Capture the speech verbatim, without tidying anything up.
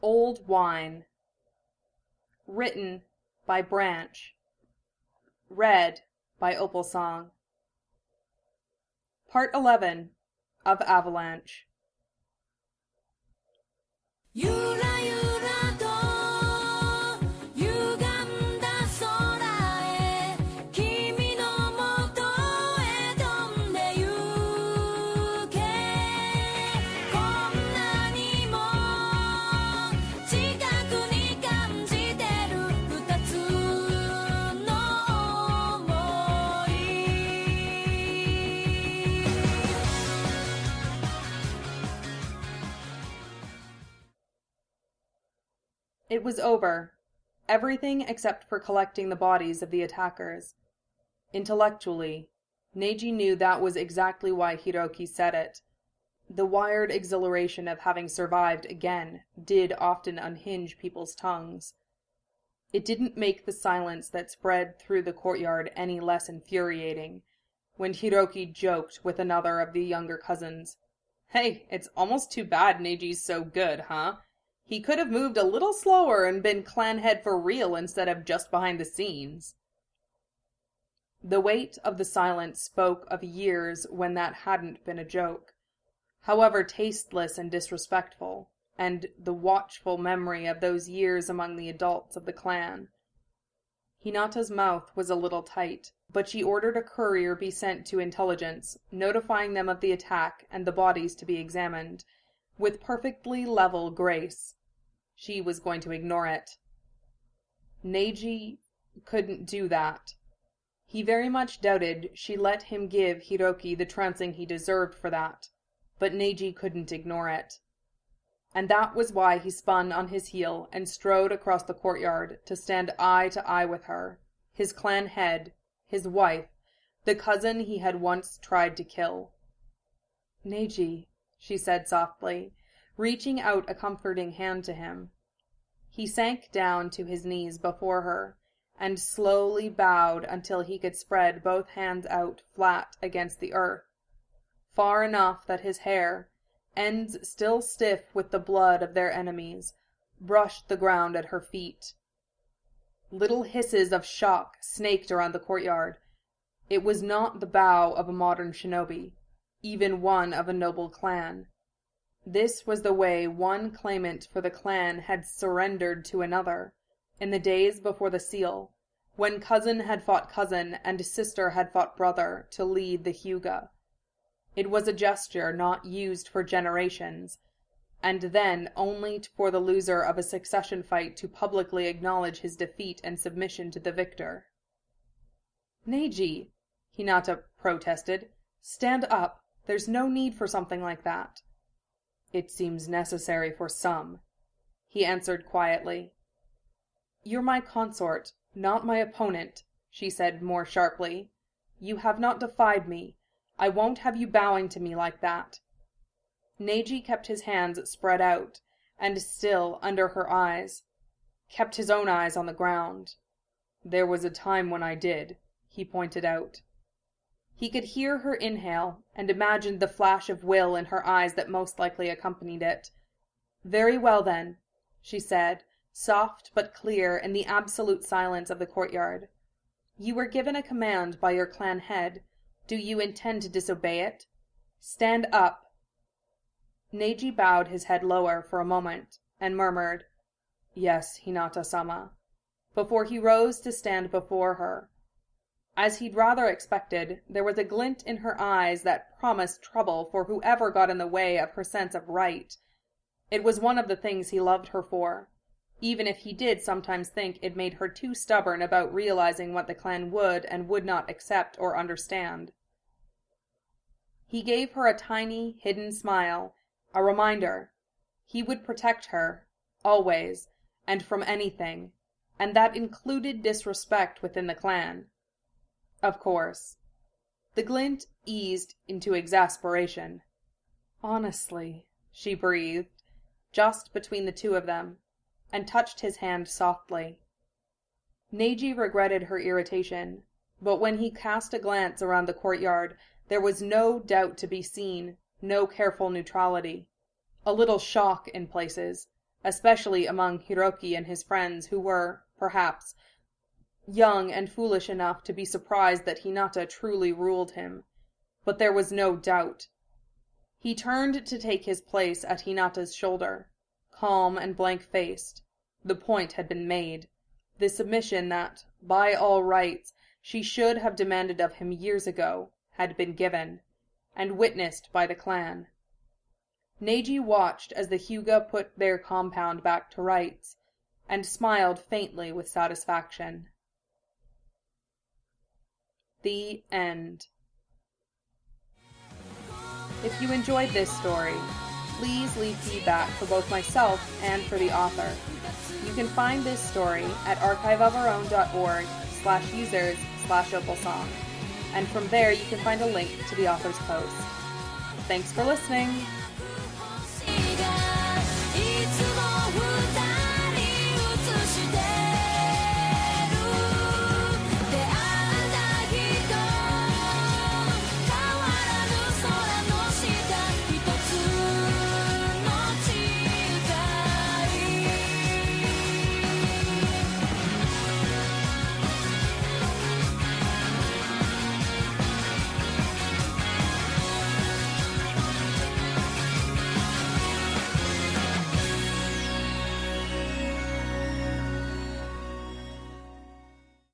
Old Wine. Written by Branch. Read by Opalsong. Part eleven of Avalanche. ゆらゆらと歪んだ空へ君のもとへ飛んでゆけこんなにも近くに感じてる二つの想い It was over. Everything except for collecting the bodies of the attackers. Intellectually, Neji knew that was exactly why Hiroki said it. The wired exhilaration of having survived again did often unhinge people's tongues. It didn't make the silence that spread through the courtyard any less infuriating when Hiroki joked with another of the younger cousins. "Hey, it's almost too bad Neji's so good, huh? He could have moved a little slower and been clan head for real instead of just behind the scenes." The weight of the silence spoke of years when that hadn't been a joke, however tasteless and disrespectful, and the watchful memory of those years among the adults of the clan. Hinata's mouth was a little tight, but she ordered a courier be sent to intelligence, notifying them of the attack and the bodies to be examined, with perfectly level grace. She was going to ignore it. Neji couldn't do that. He very much doubted she let him give Hiroki the trouncing he deserved for that, but Neji couldn't ignore it. And that was why he spun on his heel and strode across the courtyard to stand eye to eye with her, his clan head, his wife, the cousin he had once tried to kill. "Neji," she said softly, reaching out a comforting hand to him. He sank down to his knees before her, and slowly bowed until he could spread both hands out flat against the earth, far enough that his hair, ends still stiff with the blood of their enemies, brushed the ground at her feet. Little hisses of shock snaked around the courtyard. It was not the bow of a modern shinobi, even one of a noble clan. This was the way one claimant for the clan had surrendered to another, in the days before the seal, when cousin had fought cousin and sister had fought brother to lead the Hyuga. It was a gesture not used for generations, and then only for the loser of a succession fight to publicly acknowledge his defeat and submission to the victor. "Neji," Hinata protested, "stand up. There's no need for something like that." "It seems necessary for some," he answered quietly. "You're my consort, not my opponent," she said more sharply. "You have not defied me. I won't have you bowing to me like that." Neji kept his hands spread out, and still under her eyes, kept his own eyes on the ground. "There was a time when I did," he pointed out. He could hear her inhale, and imagined the flash of will in her eyes that most likely accompanied it. "Very well, then," she said, soft but clear in the absolute silence of the courtyard. "You were given a command by your clan head. Do you intend to disobey it? Stand up." Neji bowed his head lower for a moment, and murmured, "Yes, Hinata-sama," before he rose to stand before her. As he'd rather expected, there was a glint in her eyes that promised trouble for whoever got in the way of her sense of right. It was one of the things he loved her for, even if he did sometimes think it made her too stubborn about realizing what the clan would and would not accept or understand. He gave her a tiny, hidden smile, a reminder. He would protect her, always, and from anything, and that included disrespect within the clan. Of course. The glint eased into exasperation. "Honestly," she breathed, just between the two of them, and touched his hand softly. Neji regretted her irritation, but when he cast a glance around the courtyard, there was no doubt to be seen, no careful neutrality. A little shock in places, especially among Hiroki and his friends who were, perhaps, young and foolish enough to be surprised that Hinata truly ruled him. But there was no doubt. He turned to take his place at Hinata's shoulder, calm and blank-faced. The point had been made. The submission that, by all rights, she should have demanded of him years ago, had been given, and witnessed by the clan. Neji watched as the Hyuga put their compound back to rights, and smiled faintly with satisfaction. The end. If you enjoyed this story, please leave feedback for both myself and for the author. You can find this story at archiveofourown.org slash users slash opalsong, and from there you can find a link to the author's post. Thanks for listening!